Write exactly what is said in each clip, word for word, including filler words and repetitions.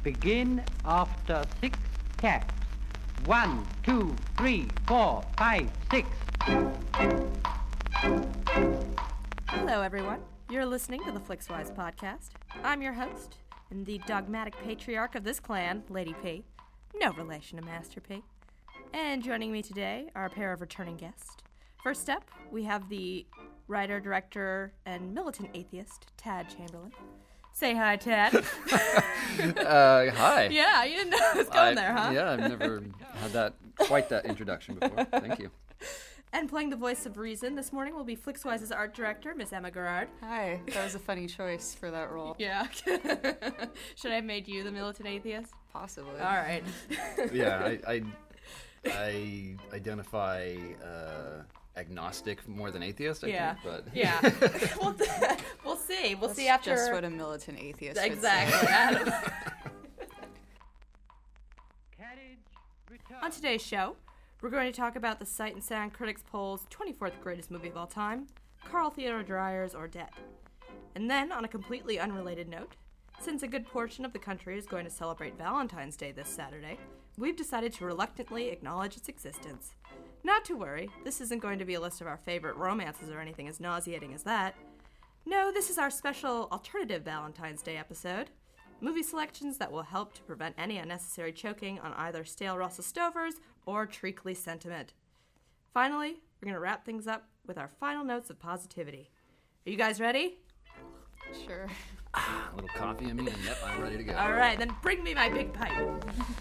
Begin after six taps. One, two, three, four, five, six. Hello, everyone. You're listening to the Flixwise podcast. I'm your host, and the dogmatic patriarch of this clan, Lady P. No relation to Master P. And joining me today are a pair of returning guests. First up, we have the writer, director, and militant atheist, Tad Chamberlain. Say hi, Tad. uh, hi. Yeah, you didn't know I was going I, there, huh? Yeah, I've never had that quite that introduction before. Thank you. And playing the voice of reason this morning will be Flixwise's art director, Miss Emma Gerard. Hi, that was a funny choice for that role. Yeah. Should I have made you the militant atheist? Possibly. All right. Yeah, I I, I identify uh, agnostic more than atheist. I yeah. think, but yeah. we'll, we'll see. We'll That's see after. Just what a militant atheist. Exactly. Adam. On today's show, we're going to talk about the Sight and Sound Critics Poll's twenty-fourth greatest movie of all time, Carl Theodor Dreyer's Ordet. And then, on a completely unrelated note, since a good portion of the country is going to celebrate Valentine's Day this Saturday, we've decided to reluctantly acknowledge its existence. Not to worry, this isn't going to be a list of our favorite romances or anything as nauseating as that. No, this is our special alternative Valentine's Day episode. Movie selections that will help to prevent any unnecessary choking on either stale Russell Stovers or treacly sentiment. Finally, we're going to wrap things up with our final notes of positivity. Are you guys ready? Sure. A little coffee in me, and yep, I'm ready to go. All right, then bring me my big pipe.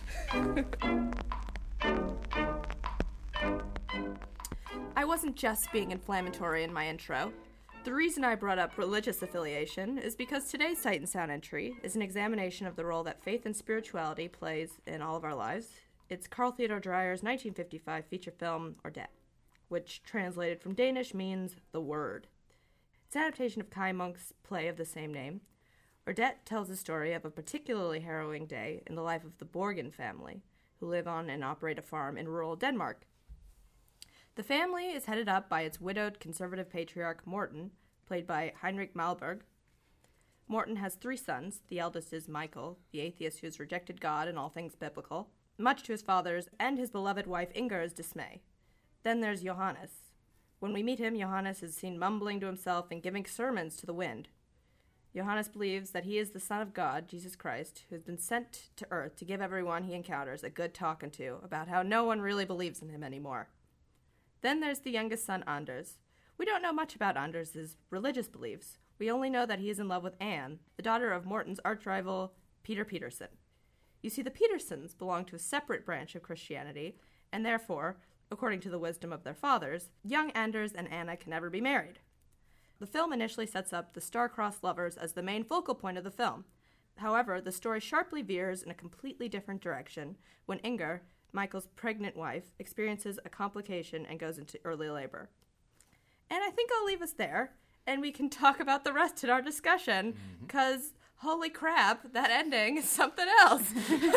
I wasn't just being inflammatory in my intro. The reason I brought up religious affiliation is because today's Sight and Sound entry is an examination of the role that faith and spirituality plays in all of our lives. It's Carl Theodor Dreyer's nineteen fifty-five feature film, Ordet, which translated from Danish means the word. It's an adaptation of Kai Munk's play of the same name. Ordet tells the story of a particularly harrowing day in the life of the Borgen family, who live on and operate a farm in rural Denmark. The family is headed up by its widowed conservative patriarch Morten, played by Heinrich Malberg. Morten has three sons. The eldest is Michael, the atheist who has rejected God and all things biblical, much to his father's and his beloved wife Inger's dismay. Then there's Johannes. When we meet him, Johannes is seen mumbling to himself and giving sermons to the wind. Johannes believes that he is the Son of God, Jesus Christ, who has been sent to earth to give everyone he encounters a good talking to about how no one really believes in him anymore. Then there's the youngest son, Anders. We don't know much about Anders' religious beliefs. We only know that he is in love with Anne, the daughter of Morten's arch-rival, Peter Peterson. You see, the Petersons belong to a separate branch of Christianity, and therefore, according to the wisdom of their fathers, young Anders and Anna can never be married. The film initially sets up the star-crossed lovers as the main focal point of the film. However, the story sharply veers in a completely different direction when Inger, Michael's pregnant wife, experiences a complication and goes into early labor. And I think I'll leave us there, and we can talk about the rest in our discussion, because mm-hmm. holy crap, that ending is something else.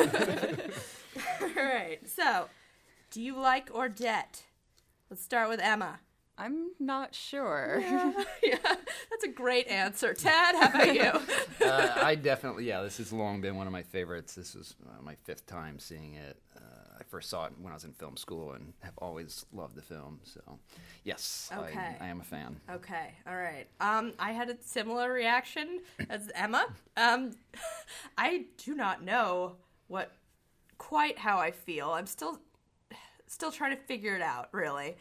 All right, so, do you like Ordet? Let's start with Emma. I'm not sure. Yeah, yeah, that's a great answer. Tad, how about you? uh, I definitely, yeah, this has long been one of my favorites. This was uh, my fifth time seeing it. Uh, I first saw it when I was in film school and have always loved the film. So, yes, okay. I, I am a fan. Okay, all right. Um, I had a similar reaction as Emma. Um, I do not know what quite how I feel. I'm still still trying to figure it out, really.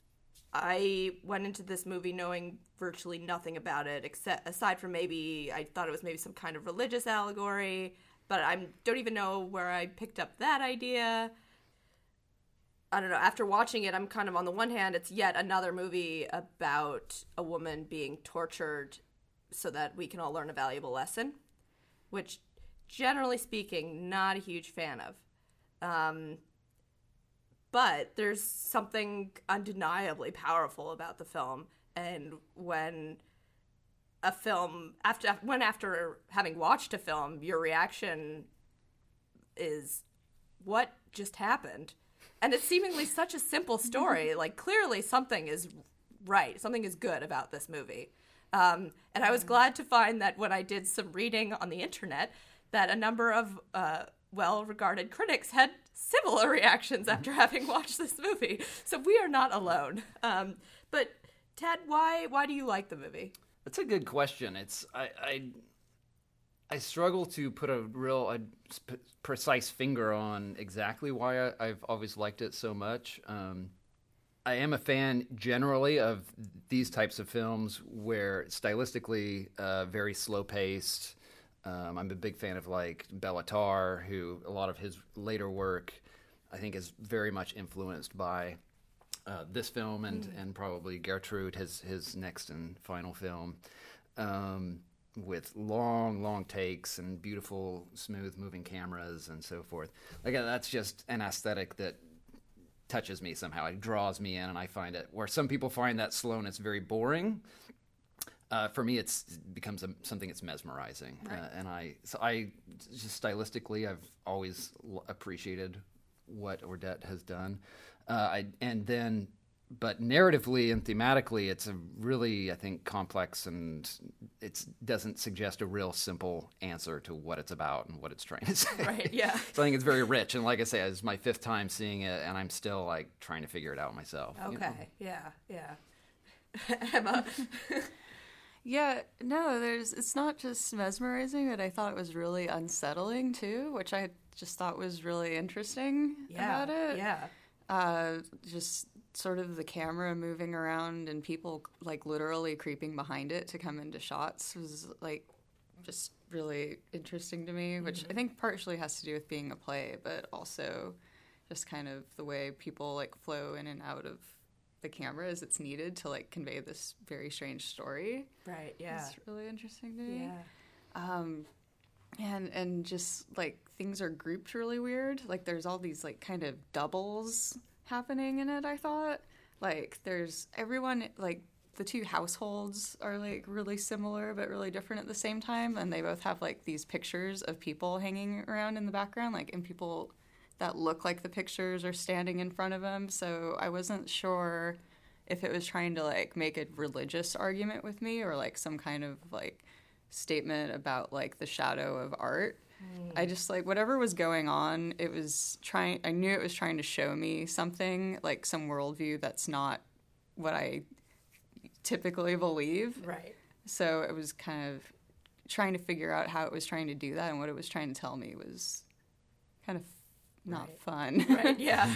I went into this movie knowing virtually nothing about it, except aside from maybe I thought it was maybe some kind of religious allegory, but I don't even know where I picked up that idea. I don't know. After watching it, I'm kind of on the one hand, it's yet another movie about a woman being tortured so that we can all learn a valuable lesson, which, generally speaking, not a huge fan of. Um... But there's something undeniably powerful about the film, and when a film, after when after having watched a film, your reaction is, what just happened? And it's seemingly such a simple story. Like, clearly something is right, something is good about this movie. Um, and I was glad to find that when I did some reading on the internet, that a number of uh, well-regarded critics had similar reactions after having watched this movie. So we are not alone. Um, but Ted, why why do you like the movie? That's a good question. It's I I, I struggle to put a real a sp- precise finger on exactly why I, I've always liked it so much. Um, I am a fan generally of these types of films where stylistically uh, very slow paced. Um, I'm a big fan of like Béla Tarr, who a lot of his later work I think is very much influenced by uh, this film and, mm. and probably Gertrude, his his next and final film, um, with long, long takes and beautiful, smooth moving cameras and so forth. Like that's just an aesthetic that touches me somehow. It draws me in, and I find it where some people find that slowness very boring. Uh, for me, it's, it becomes a, something that's mesmerizing, right. uh, and I so I just stylistically, I've always l- appreciated what Ordet has done, uh, I, and then, but narratively and thematically, it's a really I think complex, and it doesn't suggest a real simple answer to what it's about and what it's trying to say. Right. Yeah. So I think it's very rich, and like I say, it's my fifth time seeing it, and I'm still like trying to figure it out myself. Okay. You know? Yeah. Yeah. Emma. Yeah, no, there's it's not just mesmerizing, but I thought it was really unsettling too, which I just thought was really interesting yeah, about it. Yeah. Uh, just sort of the camera moving around and people like literally creeping behind it to come into shots was like just really interesting to me, which mm-hmm. I think partially has to do with being a play, but also just kind of the way people like flow in and out of the camera as it's needed to like convey this very strange story. Right. Yeah. It's really interesting to me. Yeah. Um, and and just like things are grouped really weird. Like there's all these like kind of doubles happening in it. I thought like there's everyone like the two households are like really similar but really different at the same time, and they both have like these pictures of people hanging around in the background, like and people that look like the pictures are standing in front of him. So I wasn't sure if it was trying to like make a religious argument with me or like some kind of like statement about like the shadow of art. Mm. I just like whatever was going on, it was trying, I knew it was trying to show me something, like some worldview that's not what I typically believe. Right. So it was kind of trying to figure out how it was trying to do that, and what it was trying to tell me was kind of not right. fun. Right, yeah.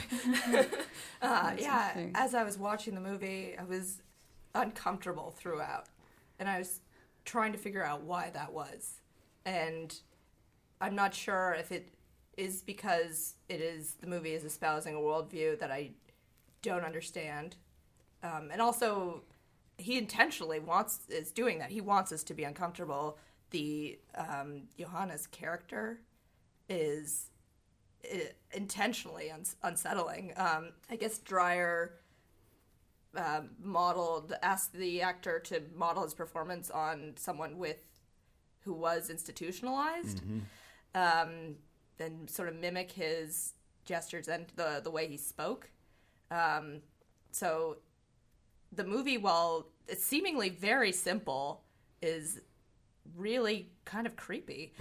uh, yeah, as I was watching the movie, I was uncomfortable throughout. And I was trying to figure out why that was. And I'm not sure if it is because it is the movie is espousing a worldview that I don't understand. Um, and also, he intentionally wants is doing that. He wants us to be uncomfortable. The um, Johannes character is... It, intentionally un- unsettling. Um, I guess Dreyer uh, modeled, asked the actor to model his performance on someone with who was institutionalized, mm-hmm. um, then sort of mimic his gestures and the the way he spoke. Um, so the movie, while it's seemingly very simple, is really kind of creepy.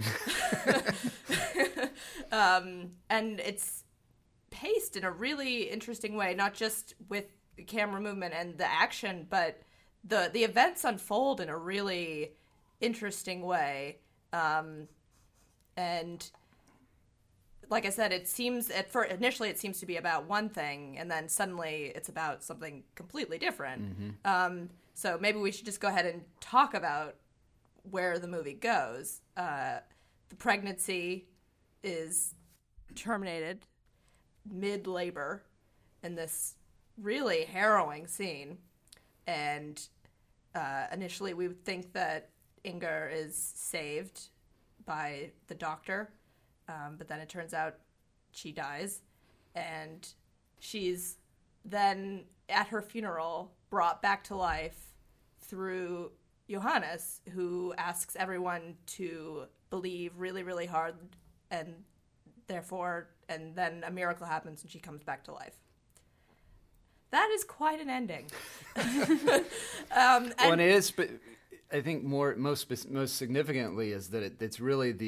um, and it's paced in a really interesting way, not just with the camera movement and the action, but the the events unfold in a really interesting way. Um, and like I said, it seems at first, initially it seems to be about one thing, and then suddenly it's about something completely different. Mm-hmm. Um, so maybe we should just go ahead and talk about where the movie goes. Uh, the pregnancy is terminated mid-labor in this really harrowing scene. And uh, initially we would think that Inger is saved by the doctor, um, but then it turns out she dies. And she's then, at her funeral, brought back to life through Johannes, who asks everyone to believe really, really hard, and therefore, and then a miracle happens and she comes back to life. That is quite an ending. um, and well, and it is, but I think more, most most significantly is that it, it's really the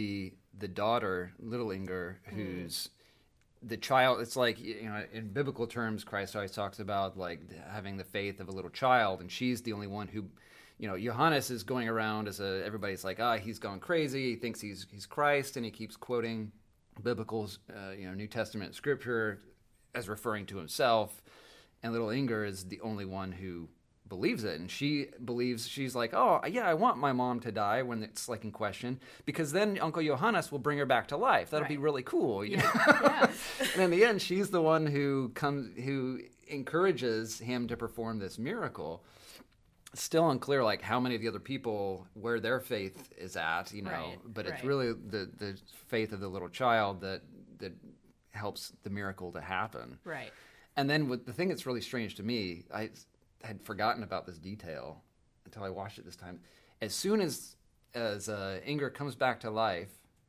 the daughter, little Inger, who's mm. the child. It's like, you know, in biblical terms, Christ always talks about like having the faith of a little child, and she's the only one who, you know, Johannes is going around as a, everybody's like, ah, he's gone crazy. He thinks he's he's Christ, and he keeps quoting biblical, uh, you know, New Testament scripture as referring to himself. And little Inger is the only one who believes it, and she believes, she's like, oh yeah, I want my mom to die when it's like in question, because then Uncle Johannes will bring her back to life. That'll right. be really cool, you yeah. know? yeah. And in the end, she's the one who comes, who encourages him to perform this miracle. Still unclear, like how many of the other people, where their faith is at, you know. Right. But it's right. really the the faith of the little child that that helps the miracle to happen. Right. And then with the thing that's really strange to me, I had forgotten about this detail until I watched it this time. As soon as as uh, Inger comes back to life,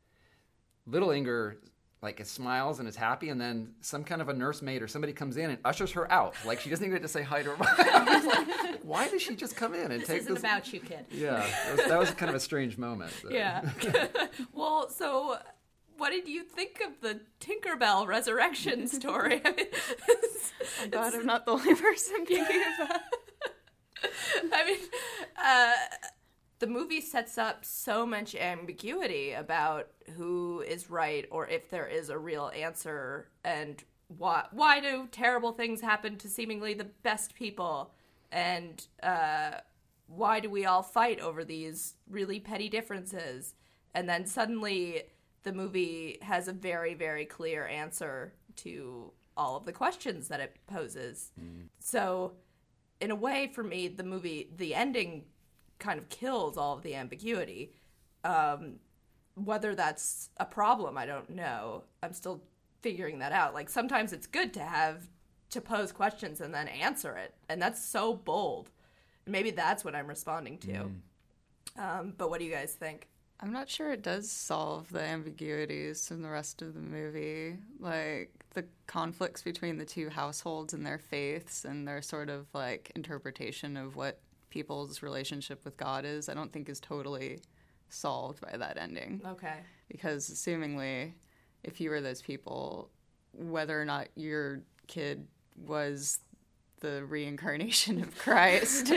little Inger like smiles and is happy, and then some kind of a nursemaid or somebody comes in and ushers her out. Like she doesn't even get to say hi to her mom. I was like, why does she just come in and this take isn't this? about you, kid. Yeah, that was, that was kind of a strange moment. So. Yeah. Well, so what did you think of the Tinkerbell resurrection story? I mean, it's, I'm glad I'm not the only person thinking about it. I mean, uh, the movie sets up so much ambiguity about who is right or if there is a real answer, and why why do terrible things happen to seemingly the best people, and uh, why do we all fight over these really petty differences? And then suddenly the movie has a very, very clear answer to all of the questions that it poses. Mm. So in a way, for me, the movie, the ending kind of kills all of the ambiguity. Um, whether that's a problem, I don't know. I'm still figuring that out. Like, sometimes it's good to have, to pose questions and then answer it. And that's so bold. Maybe that's what I'm responding to. Mm. Um, but what do you guys think? I'm not sure it does solve the ambiguities in the rest of the movie. Like, the conflicts between the two households and their faiths and their sort of, like, interpretation of what people's relationship with God is, I don't think is totally solved by that ending. Okay. Because, assumingly, if you were those people, whether or not your kid was the reincarnation of Christ...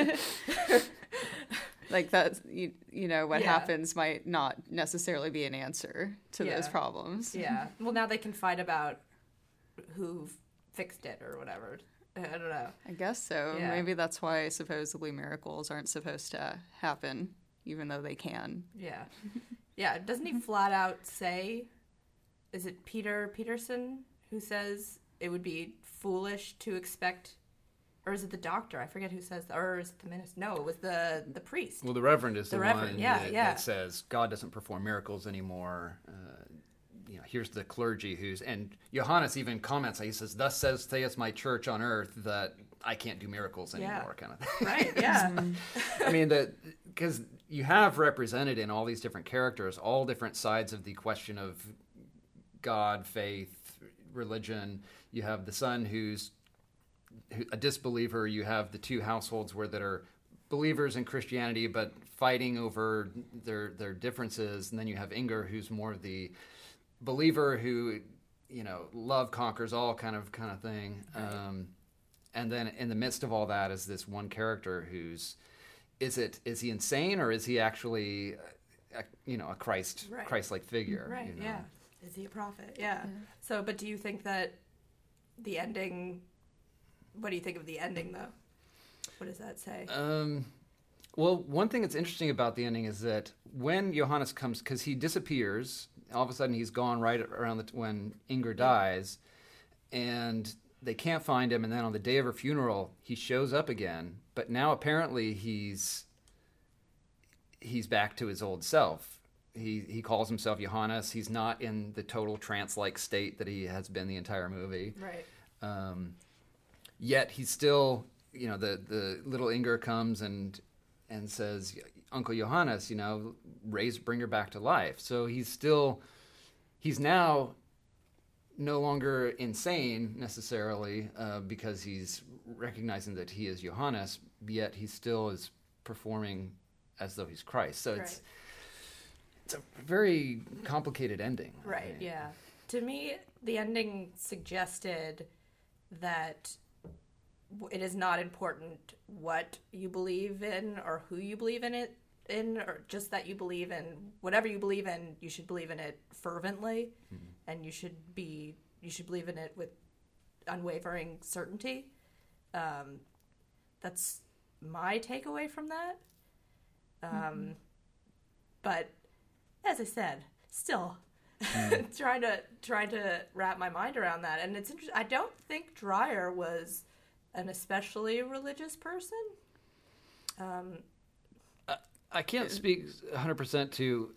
Like, that's, you, you know, what yeah. happens might not necessarily be an answer to yeah. those problems. Yeah. Well, now they can fight about who fixed it or whatever. I don't know. I guess so. Yeah. Maybe that's why supposedly miracles aren't supposed to happen, even though they can. Yeah. Yeah. Doesn't he flat out say, is it Peter Peterson who says it would be foolish to expect... Or is it the doctor? I forget who says that. Or is it the minister? No, it was the, the priest. Well, the Reverend is the, the Reverend, one yeah, that, yeah. that says God doesn't perform miracles anymore. Uh, you know, here's the clergy who's... And Johannes even comments, he says, thus says, saith my church on earth that I can't do miracles anymore, yeah. kind of thing. Right, yeah. I mean, because you have represented in all these different characters all different sides of the question of God, faith, religion. You have the son who's a disbeliever. You have the two households where that are believers in Christianity but fighting over their their differences, and then you have Inger, who's more of the believer who, you know, love conquers all kind of kind of thing. Right. Um, and then in the midst of all that is this one character who's is it is he insane or is he actually a, you know a Christ right. Christ-like figure? Right. You know? Yeah. Is he a prophet? Yeah. yeah. So, but do you think that the ending? What do you think of the ending, though? What does that say? Um, well, one thing that's interesting about the ending is that when Johannes comes, because he disappears, all of a sudden he's gone right around the t- when Inger dies, and they can't find him. And then on the day of her funeral, he shows up again. But now apparently he's he's back to his old self. He he calls himself Johannes. He's not in the total trance-like state that he has been the entire movie. Right. Um, Yet he's still, you know, the, the little Inger comes and and says, Uncle Johannes, you know, raise, bring her back to life. So he's still, he's now no longer insane necessarily uh, because he's recognizing that he is Johannes, yet he still is performing as though he's Christ. So it's, it's a very complicated ending. Right, yeah. To me, the ending suggested that w- it is not important what you believe in or who you believe in it in, or just that you believe in whatever you believe in, you should believe in it fervently, mm-hmm. and you should be you should believe in it with unwavering certainty. Um, that's my takeaway from that. Um, mm-hmm. But as I said, still mm. trying to trying to wrap my mind around that, and it's interesting. I don't think Dreyer was an especially religious person. Um, I, I can't speak one hundred percent to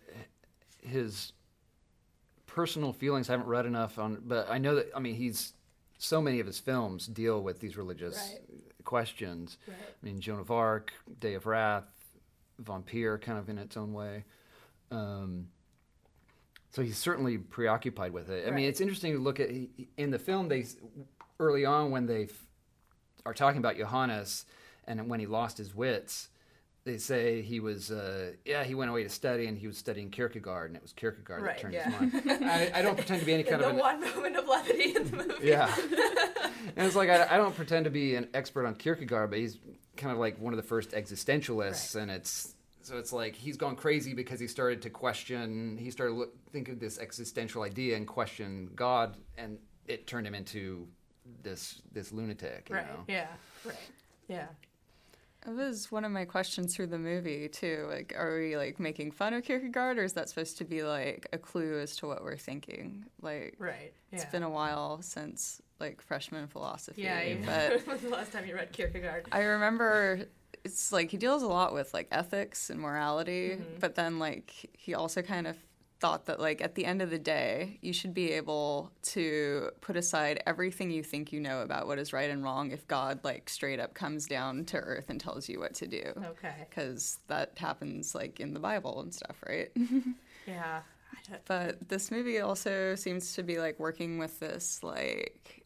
his personal feelings. I haven't read enough on, but I know that. I mean, he's so many of his films deal with these religious right. questions. Right. I mean, Joan of Arc, Day of Wrath, Vampire, kind of in its own way. Um, so he's certainly preoccupied with it. I right. mean, it's interesting to look at in the film. They early on when they f- are talking about Johannes and when he lost his wits, they say he was uh, yeah he went away to study and he was studying Kierkegaard, and it was Kierkegaard right, that turned yeah. his mind. I, I don't pretend to be any kind the of the one moment of levity in the movie. Yeah, and it's like I, I don't pretend to be an expert on Kierkegaard, but he's kind of like one of the first existentialists, right. and it's. So it's like he's gone crazy because he started to question, he started to look, think of this existential idea and question God, and it turned him into this this lunatic, you right, know? Yeah, right, yeah. It was one of my questions through the movie, too. Like, are we, like, making fun of Kierkegaard, or is that supposed to be, like, a clue as to what we're thinking? Like, right, yeah. It's been a while since, like, freshman philosophy. Yeah, you, but when was the last time you read Kierkegaard? I remember... It's like he deals a lot with like ethics and morality, mm-hmm. but then like he also kind of thought that like at the end of the day, you should be able to put aside everything you think you know about what is right and wrong if God like straight up comes down to earth and tells you what to do. Okay. Because that happens like in the Bible and stuff, right? Yeah. But this movie also seems to be like working with this like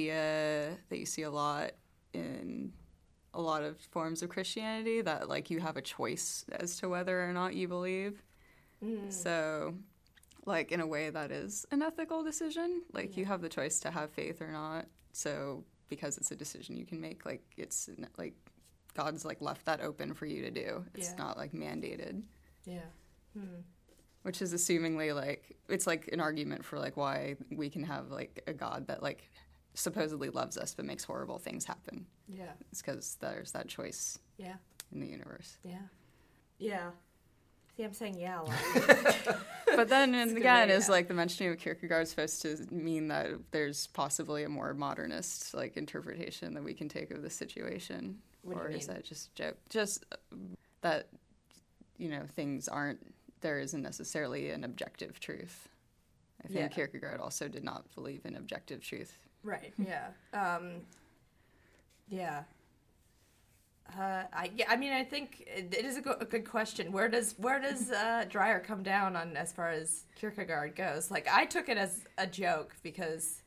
idea that you see a lot in a lot of forms of Christianity, that like you have a choice as to whether or not you believe. Mm. So like in a way that is an ethical decision. Like yeah. you have the choice to have faith or not. So because it's a decision you can make, like it's like God's like left that open for you to do. It's yeah. not like mandated. Yeah. Hmm. Which is assumingly like it's like an argument for like why we can have like a God that like supposedly loves us but makes horrible things happen. Yeah. It's because there's that choice yeah. in the universe. Yeah. Yeah. See, I'm saying yeah a lot. But then, and again, is like the mentioning of Kierkegaard is supposed to mean that there's possibly a more modernist like interpretation that we can take of the situation. What or do you is mean? that just joke? Just that, you know, things aren't, there isn't necessarily an objective truth. I think yeah. Kierkegaard also did not believe in objective truth. Right. Yeah. Um, yeah. Uh, I yeah. I mean, I think it, it is a, go- a good question. Where does where does uh, Dreyer come down on as far as Kierkegaard goes? Like, I took it as a joke because,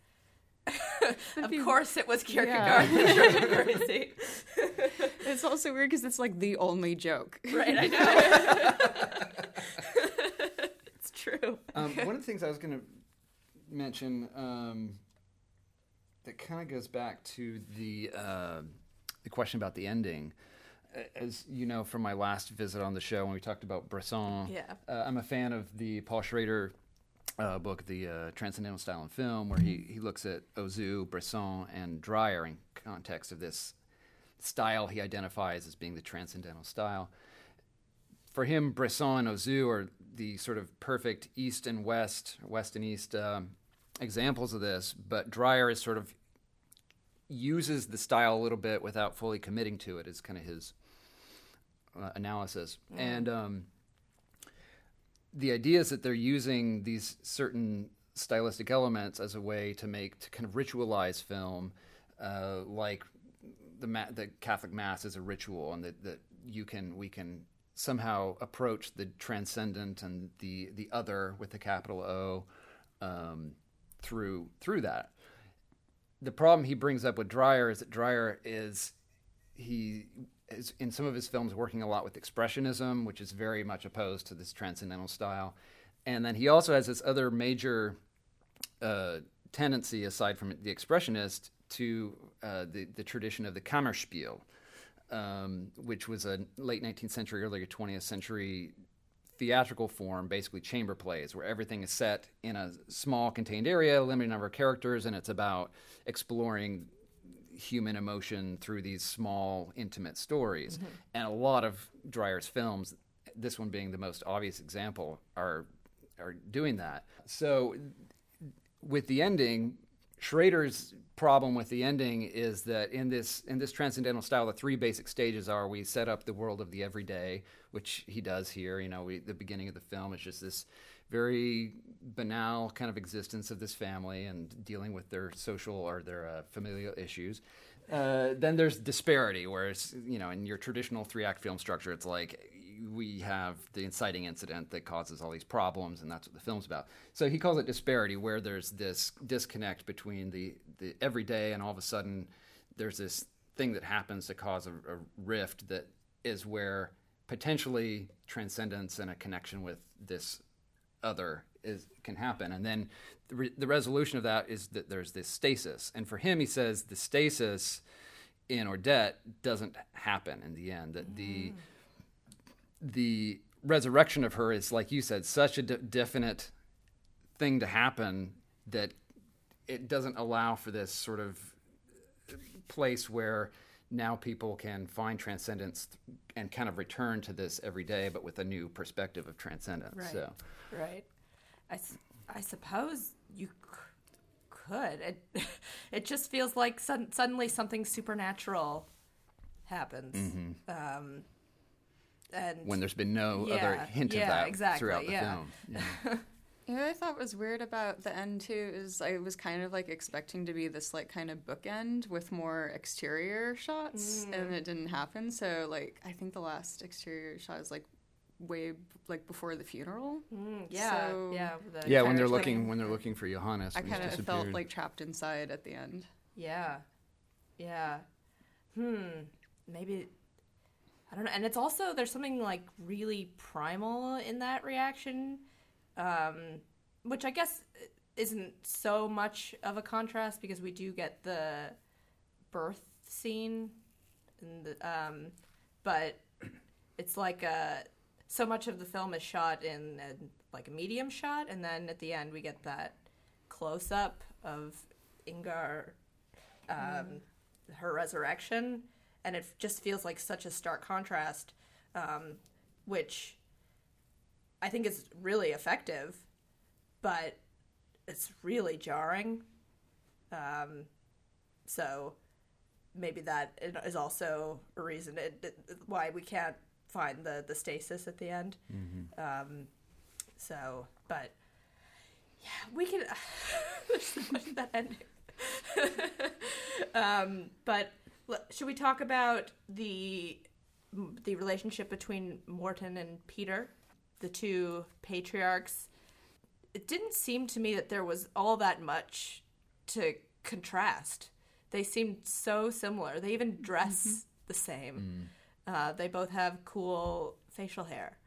of be, course, it was Kierkegaard that drove me crazy. It's also weird because it's like the only joke. Right. I know. It's true. Um, one of the things I was going to mention. Um, That kind of goes back to the uh, the question about the ending. As you know from my last visit on the show when we talked about Bresson, yeah. uh, I'm a fan of the Paul Schrader uh, book, The uh, Transcendental Style in Film, where he, he looks at Ozu, Bresson, and Dreyer in context of this style he identifies as being the transcendental style. For him, Bresson and Ozu are the sort of perfect East and West, West and East um, examples of this, but Dreyer is sort of uses the style a little bit without fully committing to it. Is kind of his uh, analysis. Mm. And um, the idea is that they're using these certain stylistic elements as a way to make, to kind of ritualize film, uh, like the ma- the Catholic Mass is a ritual, and that, that you can, we can somehow approach the transcendent and the, the other with the capital O um, through through that. The problem he brings up with Dreyer is that Dreyer is, he is in some of his films working a lot with expressionism, which is very much opposed to this transcendental style. And then he also has this other major uh, tendency, aside from the expressionist, to uh, the, the tradition of the Kammerspiel, um, which was a late nineteenth century, early twentieth century theatrical form, basically chamber plays, where everything is set in a small contained area, limited number of characters, and it's about exploring human emotion through these small, intimate stories. Mm-hmm. And a lot of Dreyer's films, this one being the most obvious example, are are doing that. So with the ending, Schrader's problem with the ending is that in this in this transcendental style, the three basic stages are: we set up the world of the everyday, which he does here. You know, we, the beginning of the film is just this very banal kind of existence of this family and dealing with their social or their uh, familial issues. Uh, then there's disparity, where it's, you know, in your traditional three-act film structure, it's like we have the inciting incident that causes all these problems, and that's what the film's about. So he calls it disparity, where there's this disconnect between the, the everyday, and all of a sudden there's this thing that happens to cause a, a rift that is where potentially transcendence and a connection with this other is can happen. And then the, re- the resolution of that is that there's this stasis. And for him, he says the stasis in Ordet doesn't happen in the end. That the the resurrection of her is, like you said, such a de- definite thing to happen that it doesn't allow for this sort of place where now people can find transcendence and kind of return to this every day, but with a new perspective of transcendence. Right. So, right. I, s- I suppose you c- could. It, it just feels like sud- suddenly something supernatural happens. Mm-hmm. Um, and when there's been no yeah, other hint yeah, of that exactly, throughout the yeah. film. Yeah. You know what I thought was weird about the end too is I was kind of like expecting to be this like kind of bookend with more exterior shots, Mm. and it didn't happen. So like I think the last exterior shot is like way like before the funeral. Mm, yeah, So- yeah. the Yeah, when they're carriage looking coming- when they're looking for Johannes. I when he's kind of felt disappeared. like trapped inside at the end. Yeah, yeah. Hmm. Maybe. I don't know. And it's also, there's something like really primal in that reaction, um, which I guess isn't so much of a contrast because we do get the birth scene, and the, um, but it's like a, so much of the film is shot in a, like a medium shot, and then at the end we get that close up of Ingar, um, mm. her resurrection. And it just feels like such a stark contrast, um, which I think is really effective, but it's really jarring. Um, so maybe that is also a reason it, it, why we can't find the, the stasis at the end. Mm-hmm. Um, so, but yeah, we can. There's so much in that ending. um, but. Should we talk about the the relationship between Morton and Peter, the two patriarchs? It didn't seem to me that there was all that much to contrast. They seemed so similar. They even dress mm-hmm. the same. Mm. Uh, they both have cool facial hair.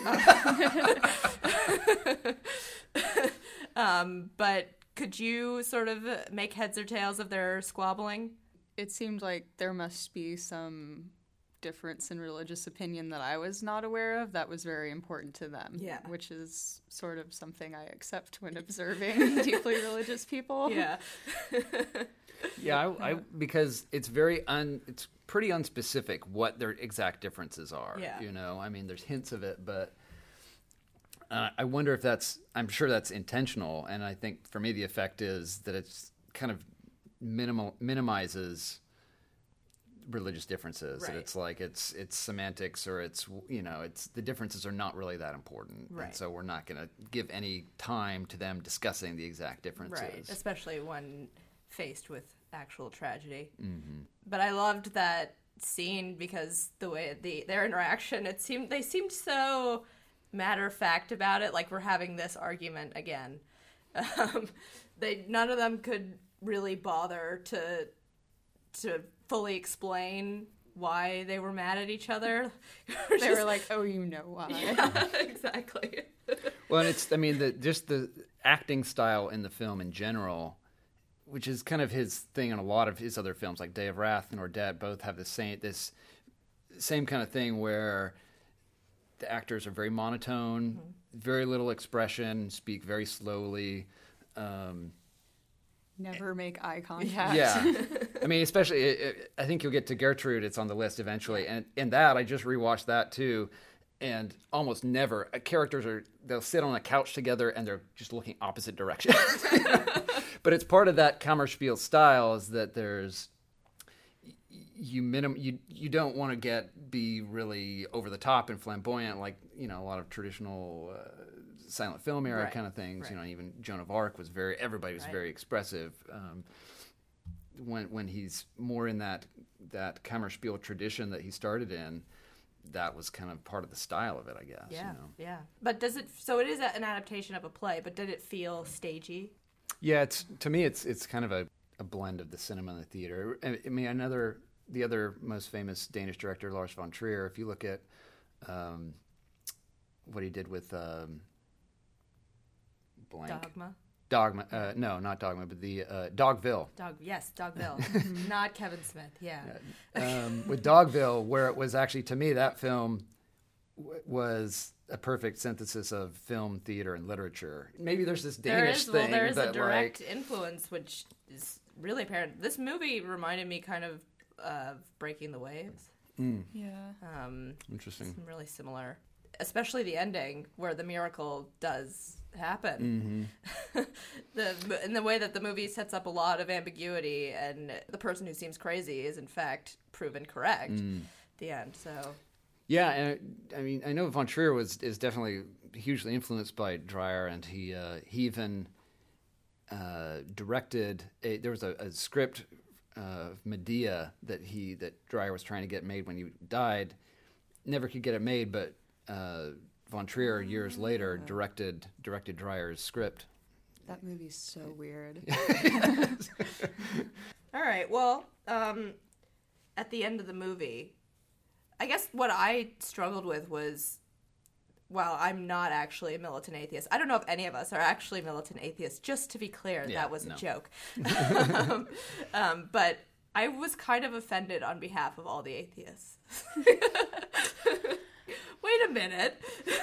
um, but could you sort of make heads or tails of their squabbling? It seemed like there must be some difference in religious opinion that I was not aware of that was very important to them. Yeah. Which is sort of something I accept when observing deeply religious people. Yeah. yeah, I, I, because it's very un, it's pretty unspecific what their exact differences are. Yeah. You know, I mean, there's hints of it, but uh, I wonder if that's, I'm sure that's intentional. And I think for me, the effect is that it's kind of minimal minimizes religious differences. Right. That it's like it's it's semantics, or it's, you know, it's the differences are not really that important. Right. And so we're not going to give any time to them discussing the exact differences. Right, especially when faced with actual tragedy. Mm-hmm. But I loved that scene because the way the their interaction, it seemed they seemed so matter of fact about it, like we're having this argument again. Um, they none of them could really bother to to fully explain why they were mad at each other. They were like, oh, you know why. Yeah, exactly. Well, and it's, I mean, the, just the acting style in the film in general, which is kind of his thing in a lot of his other films, like Day of Wrath and Ordet, both have the same, this same kind of thing where the actors are very monotone, mm-hmm. very little expression, speak very slowly. Um, Never make eye contact. Yeah. I mean, especially, it, it, I think you'll get to Gertrude. It's on the list eventually. And in that, I just rewatched that too. And almost never, uh, characters are, they'll sit on a couch together and they're just looking opposite directions. But it's part of that Kammerspiel style is that there's, you minim, you you don't want to get, be really over the top and flamboyant like, you know, a lot of traditional uh, silent film era right. kind of things. Right. You know, even Joan of Arc was very, everybody was right. very expressive. Um, when when he's more in that that Kammerspiel tradition that he started in, that was kind of part of the style of it, I guess. Yeah, you know? yeah. But does it? So it is an adaptation of a play, but did it feel stagey? Yeah, it's to me, it's it's kind of a, a blend of the cinema and the theater. I, I mean, another the other most famous Danish director, Lars von Trier. If you look at um, what he did with um, blank Dogma. Dogma, uh, no, not Dogma, but the uh, Dogville. Dog, yes, Dogville, not Kevin Smith. Yeah, um, with Dogville, where it was actually to me that film w- was a perfect synthesis of film, theater, and literature. Maybe there's this Danish there is, thing well, there is that a direct like, influence, which is really apparent. This movie reminded me kind of of Breaking the Waves. Mm. Yeah. Um, Interesting. It's really similar, especially the ending where the miracle does happen. Mm-hmm. the in the way that the movie sets up a lot of ambiguity, and the person who seems crazy is in fact proven correct Mm. at the end. So Yeah, and I mean, I know von Trier was is definitely hugely influenced by Dreyer, and he uh, he even uh, directed a, there was a, a script uh, of Medea that he that Dreyer was trying to get made when he died, never could get it made, but uh, von Trier years later directed directed Dreyer's script. That movie's so weird. all right, well, um, at the end of the movie, I guess what I struggled with was, well, I'm not actually a militant atheist. I don't know if any of us are actually militant atheists. Just to be clear, Yeah, that was no. a joke. um, um, but I was kind of offended on behalf of all the atheists. Wait a minute.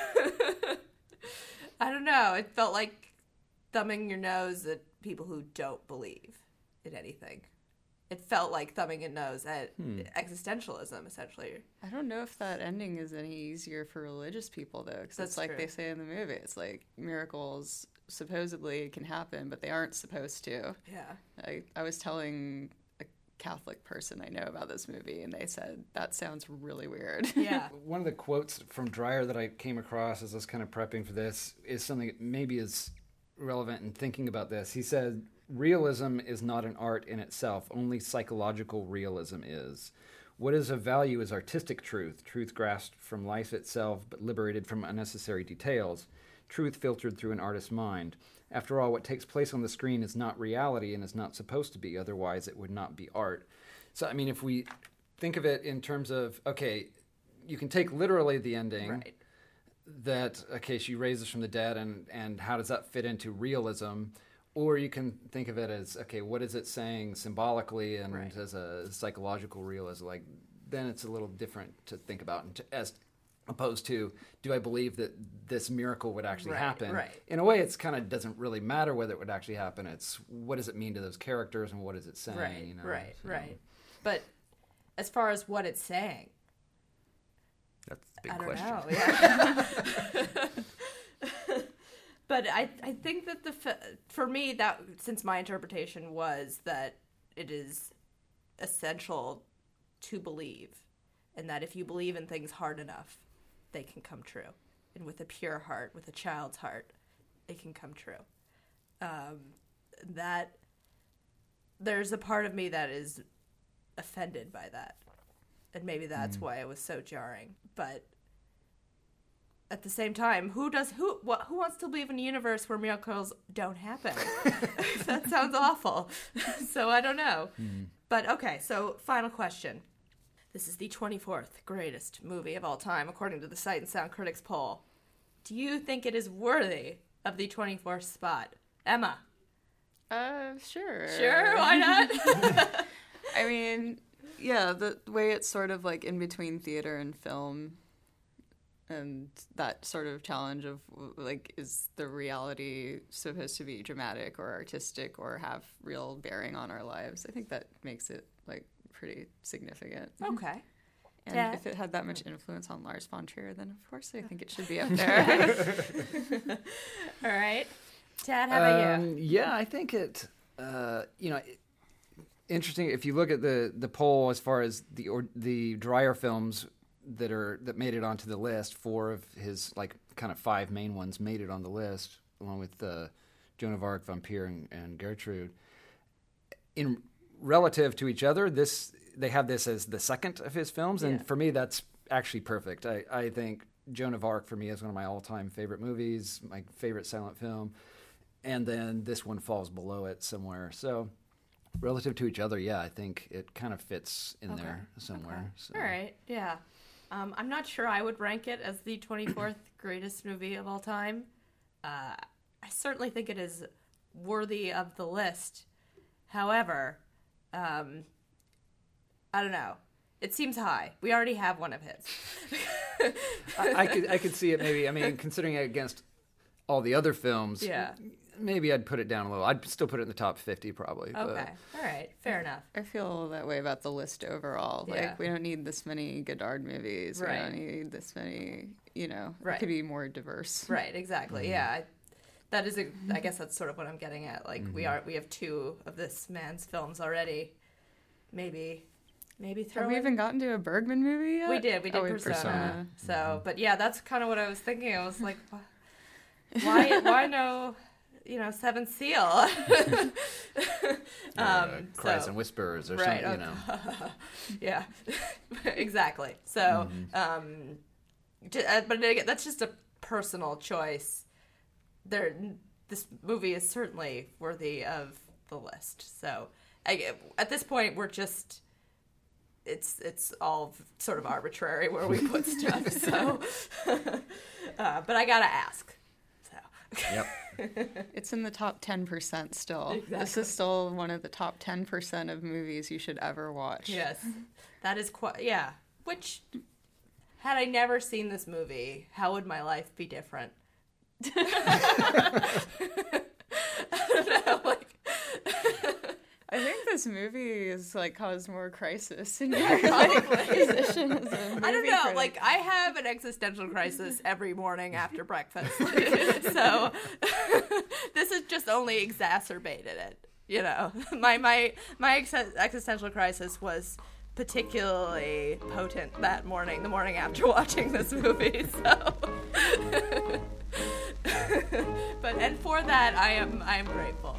I don't know. It felt like thumbing your nose at people who don't believe in anything. It felt like thumbing your nose at Hmm. existentialism, essentially. I don't know if that ending is any easier for religious people, though, because That's it's like true. they say in the movie. It's like miracles supposedly can happen, but they aren't supposed to. Yeah. I, I was telling a Catholic person I know about this movie, and they said, that sounds really weird. Yeah. One of the quotes from Dreyer that I came across as I was kind of prepping for this is something that maybe is relevant in thinking about this. He said, "Realism is not an art in itself. Only psychological realism is. What is of value is artistic truth, truth grasped from life itself, but liberated from unnecessary details, truth filtered through an artist's mind. After all, what takes place on the screen is not reality and is not supposed to be, otherwise it would not be art." So, I mean, if we think of it in terms of, okay, you can take literally the ending, Right. that, okay, she raises from the dead, and, and how does that fit into realism? Or you can think of it as, okay, what is it saying symbolically and Right. as a psychological realism? Like, then it's a little different to think about, and to, as opposed to, do I believe that this miracle would actually Right, happen? right. In a way, it's kind of doesn't really matter whether it would actually happen. It's what does it mean to those characters, and what is it saying? Right, you know? right, So, right. But as far as what it's saying, That's the big I don't question. know. Yeah. But I, I think that the fi- for me that since my interpretation was that it is essential to believe, and that if you believe in things hard enough, they can come true, and with a pure heart, with a child's heart, it can come true. Um, that there's a part of me that is offended by that, and maybe that's why it was so jarring. But at the same time, who does who what, who wants to believe in a universe where miracles don't happen? That sounds awful. So I don't know. Mm. But okay, so final question. This is the twenty-fourth greatest movie of all time, according to the Sight and Sound Critics poll. do you think it is worthy of the twenty-fourth spot? Emma? Uh, sure. Sure, why not? I mean, yeah, the way it's sort of like in between theater and film, and that sort of challenge of like, is the reality supposed to be dramatic or artistic or have real bearing on our lives? I think that makes it like pretty significant. Okay. And Dad? if it had that much influence on Lars von Trier, then of course I think it should be up there. All right. Dad, how about Um, you? Yeah, I think it. Uh, you know, it, interesting. If you look at the the poll as far as the or, the Dreyer films that are that made it onto the list, four of his like kind of five main ones made it on the list, along with uh, Joan of Arc, Vampire, and, and Gertrude. In relative to each other, this they have this as the second of his films, and Yeah. for me, that's actually perfect. I, I think Joan of Arc for me is one of my all-time favorite movies, my favorite silent film. And then this one falls below it somewhere. So relative to each other, yeah, I think it kind of fits in Okay. there somewhere. So. All right, yeah. Um, I'm not sure I would rank it as the twenty-fourth greatest movie of all time. Uh, I certainly think it is worthy of the list. However, um, I don't know. It seems high. We already have one of his. I, I could I could see it maybe. I mean, considering it against all the other films, Yeah. maybe I'd put it down a little. I'd still put it in the top fifty probably. but- Okay, all right, fair enough. I feel that way about the list overall. Like, Yeah. we don't need this many Godard movies. Right. We don't need this many, you know, Right. it could be more diverse. Right, exactly. Yeah, I, that is. A, I guess that's sort of what I'm getting at. Like we are, we have two of this man's films already. Maybe, maybe throw. Have we in- even gotten to a Bergman movie yet? We did. We did Oh, Persona. Persona. So, but yeah, that's kind of what I was thinking. I was like, why, why, why no, you know, Seventh Seal? um, Uh, Cries so- and Whispers or right, something, you okay. know. yeah, exactly. So, um, j- uh, but again, that's just a personal choice. There, this movie is certainly worthy of the list. So, I, at this point, we're just. It's it's all sort of arbitrary where we put stuff. So, uh, but I gotta ask. So. Yep. It's in the top ten percent still. This Exactly. is still one of the top ten percent of movies you should ever watch. Yes, that is quite, yeah. Which, had I never seen this movie, how would my life be different? I don't know, like, I think this movie has like caused more crisis in your like, position as a movie I don't know, critic. like, I have an existential crisis every morning after breakfast. So, this has just only exacerbated it, you know? My, my, my ex- existential crisis was particularly potent that morning, the morning after watching this movie, so... but and for that I am I am grateful.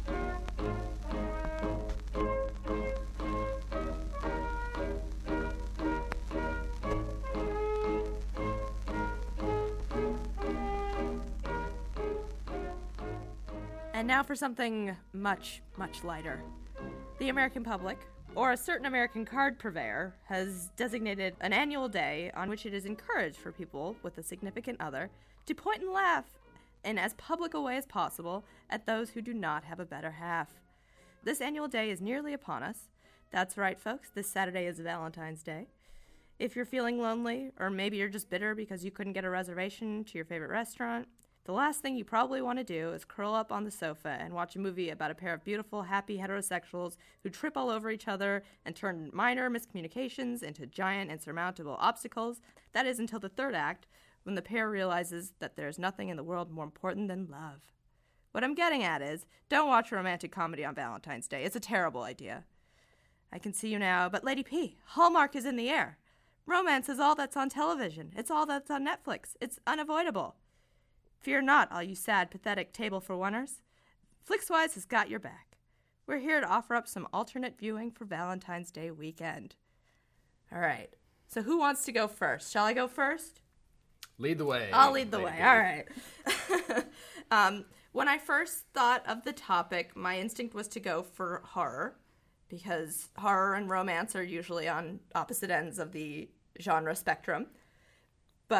And now for something much, much lighter. The American public, or a certain American card purveyor, has designated an annual day on which it is encouraged for people with a significant other to point and laugh in as public a way as possible at those who do not have a better half. This annual day is nearly upon us. That's right, folks, this Saturday is Valentine's Day. If you're feeling lonely, or maybe you're just bitter because you couldn't get a reservation to your favorite restaurant, the last thing you probably want to do is curl up on the sofa and watch a movie about a pair of beautiful, happy heterosexuals who trip all over each other and turn minor miscommunications into giant, insurmountable obstacles. That is until the third act, when the pair realizes that there's nothing in the world more important than love. What I'm getting at is, don't watch a romantic comedy on Valentine's Day. It's a terrible idea. I can see you now, but Lady P, Hallmark is in the air. Romance is all that's on television. It's all that's on Netflix. It's unavoidable. Fear not, all you sad, pathetic table for oneers. Flixwise has got your back. We're here to offer up some alternate viewing for Valentine's Day weekend. All right. So who wants to go first? Shall I go first? Lead the way. I'll lead the Lady way. B. All right. um, when I first thought of the topic, my instinct was to go for horror, because horror and romance are usually on opposite ends of the genre spectrum. But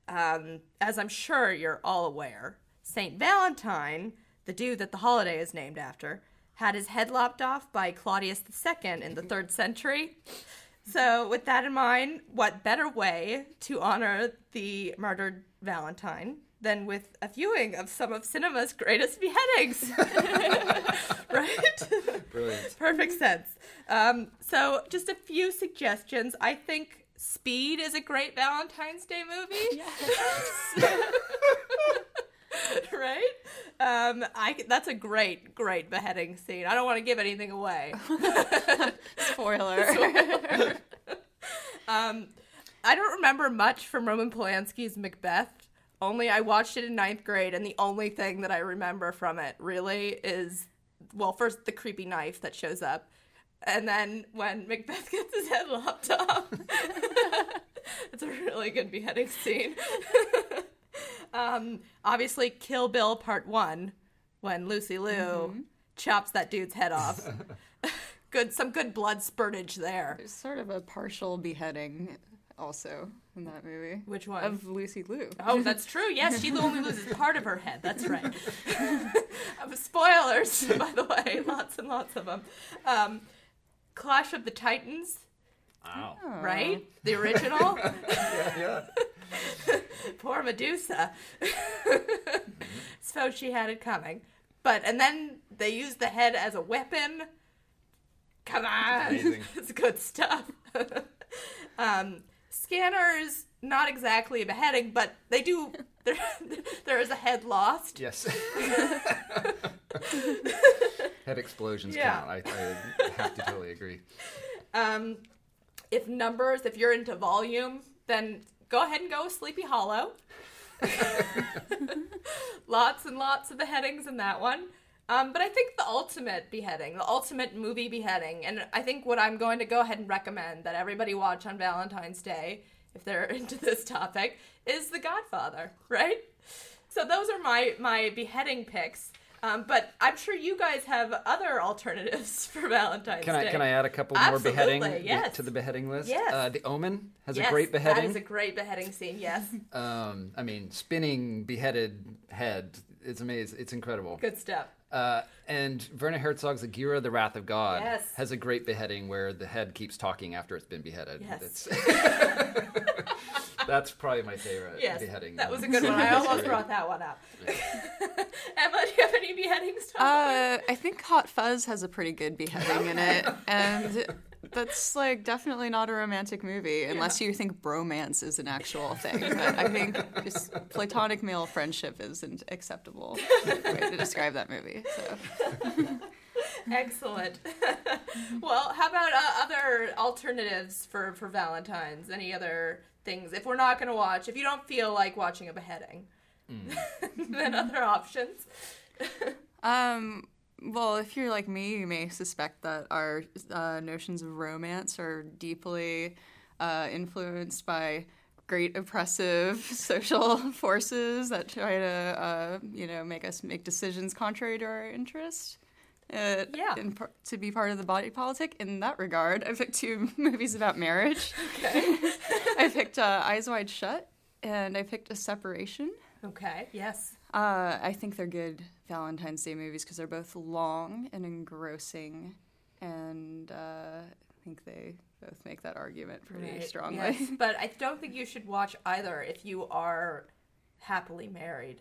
um, as I'm sure you're all aware, Saint Valentine, the dude that the holiday is named after, had his head lopped off by Claudius the Second in the third century. So with that in mind, what better way to honor the murdered Valentine than with a viewing of some of cinema's greatest beheadings? Right? Brilliant. Perfect sense. Um, so just a few suggestions. I think Speed is a great Valentine's Day movie. Yes. Right? Um, I, that's a great, great beheading scene. I don't want to give anything away. Spoiler. Spoiler. um, I don't remember much from Roman Polanski's Macbeth. Only I watched it in ninth grade, and the only thing that I remember from it, really, is, well, first, the creepy knife that shows up. And then when Macbeth gets his head lopped off. It's a really good beheading scene. um, obviously, Kill Bill Part one, when Lucy Liu mm-hmm. chops that dude's head off. Good, some good blood spurtage there. There's sort of a partial beheading also in that movie. Which one? Of Lucy Liu. Oh, that's true. Yes, she only loses part of her head. That's right. Spoilers, by the way. Lots and lots of them. Um, Clash of the Titans. Wow. Oh. Right? The original? yeah, yeah. Poor Medusa. So she had it coming. But, and then they used the head as a weapon. Come on. Amazing. It's good stuff. um, Scanners, not exactly a beheading, but they do, there, there is a head lost. Yes. Head explosions Yeah. count. I, I have to totally agree. Um, if numbers, if you're into volume, then go ahead and go with Sleepy Hollow. Lots and lots of beheadings in that one. Um, but I think the ultimate beheading, the ultimate movie beheading, and I think what I'm going to go ahead and recommend that everybody watch on Valentine's Day, if they're into this topic, is The Godfather, right? So those are my, my beheading picks. Um, but I'm sure you guys have other alternatives for Valentine's Can I Day. can I add a couple Absolutely, more beheading yes. to the beheading list? Yes. Uh, the Omen has Yes, a great beheading. that is a great beheading scene, yes. um, I mean, spinning beheaded head. It's amazing. It's incredible. Good stuff. Uh, and Werner Herzog's Agira, The Wrath of God Yes. has a great beheading where the head keeps talking after it's been beheaded. Yes. It's That's probably my favorite Yes, beheading. that was a good one. I almost brought that one up. Emma, do you have any beheadings? Uh, I think Hot Fuzz has a pretty good beheading in it, and that's like definitely not a romantic movie unless you think bromance is an actual thing. But I think just platonic male friendship is an acceptable way to describe that movie. So. Excellent. Well, how about uh, other alternatives for, for Valentine's? Any other things? If we're not going to watch, if you don't feel like watching a beheading, mm. then other options. um. Well, if you're like me, you may suspect that our uh, notions of romance are deeply uh, influenced by great oppressive social forces that try to, uh, you know, make us make decisions contrary to our interest. Uh, yeah. In par- to be part of the body politic. In that regard, I picked two movies about marriage. Okay. I picked uh, Eyes Wide Shut, and I picked A Separation. Okay, yes. Uh, I think they're good Valentine's Day movies because they're both long and engrossing, and uh, I think they both make that argument pretty Right. strongly. Yes. But I don't think you should watch either if you are happily married.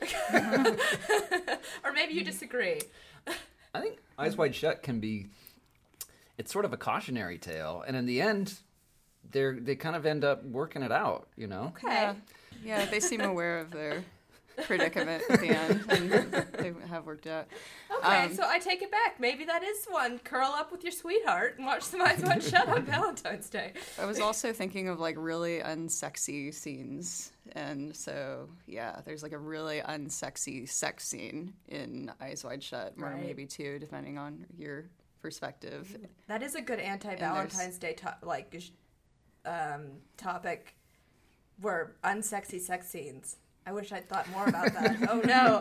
Or maybe you disagree. I think Eyes Wide Shut can be, it's sort of a cautionary tale. And in the end, they they kind of end up working it out, you know? Okay. Yeah, yeah, they seem aware of their predicament at the end, and they have worked out. Okay, Um, so I take it back. Maybe that is one. Curl up with your sweetheart and watch some Eyes Wide Shut on Valentine's Day. I was also thinking of like really unsexy scenes, and so yeah, there's like a really unsexy sex scene in Eyes Wide Shut, or Right. maybe two, depending on your perspective. That is a good anti-Valentine's Day to- like sh- um, topic, where unsexy sex scenes. I wish I'd thought more about that. Oh no.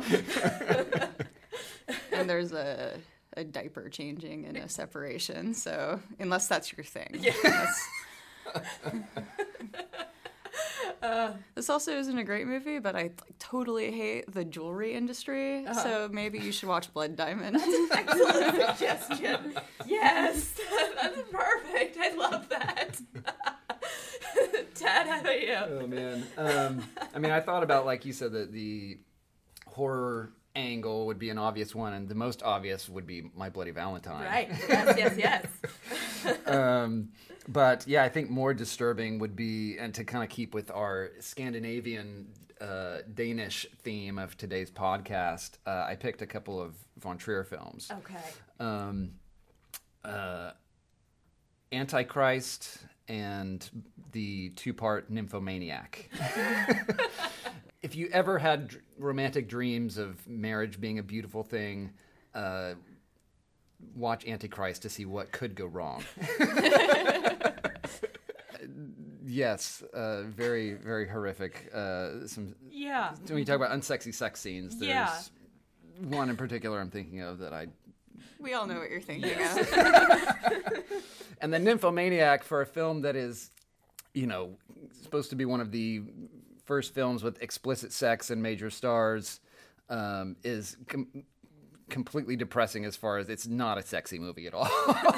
And there's a a diaper changing in A Separation, so unless that's your thing. Yeah. That's, Uh, This also isn't a great movie, but I like, totally hate the jewelry industry. Uh-huh. So maybe you should watch Blood Diamond. excellent suggestion. Yes, that's perfect. I love that. Ted, how about you? Oh man. Um, I mean, I thought about, like you said, that the horror angle would be an obvious one, and the most obvious would be My Bloody Valentine. Right. Yes, yes, yes. Um, but yeah, I think more disturbing would be, and to kind of keep with our Scandinavian uh, Danish theme of today's podcast, uh, I picked a couple of Von Trier films. Okay. Um, uh, Antichrist and the two-part Nymphomaniac. If you ever had dr- romantic dreams of marriage being a beautiful thing, uh, watch Antichrist to see what could go wrong. Yes, uh, very, very horrific. Uh, some Yeah. when you talk about unsexy sex scenes, there's Yeah. one in particular I'm thinking of that I. We all know what you're thinking of. And the Nymphomaniac, for a film that is, you know, supposed to be one of the first films with explicit sex and major stars, um, is com- completely depressing as far as it's not a sexy movie at all.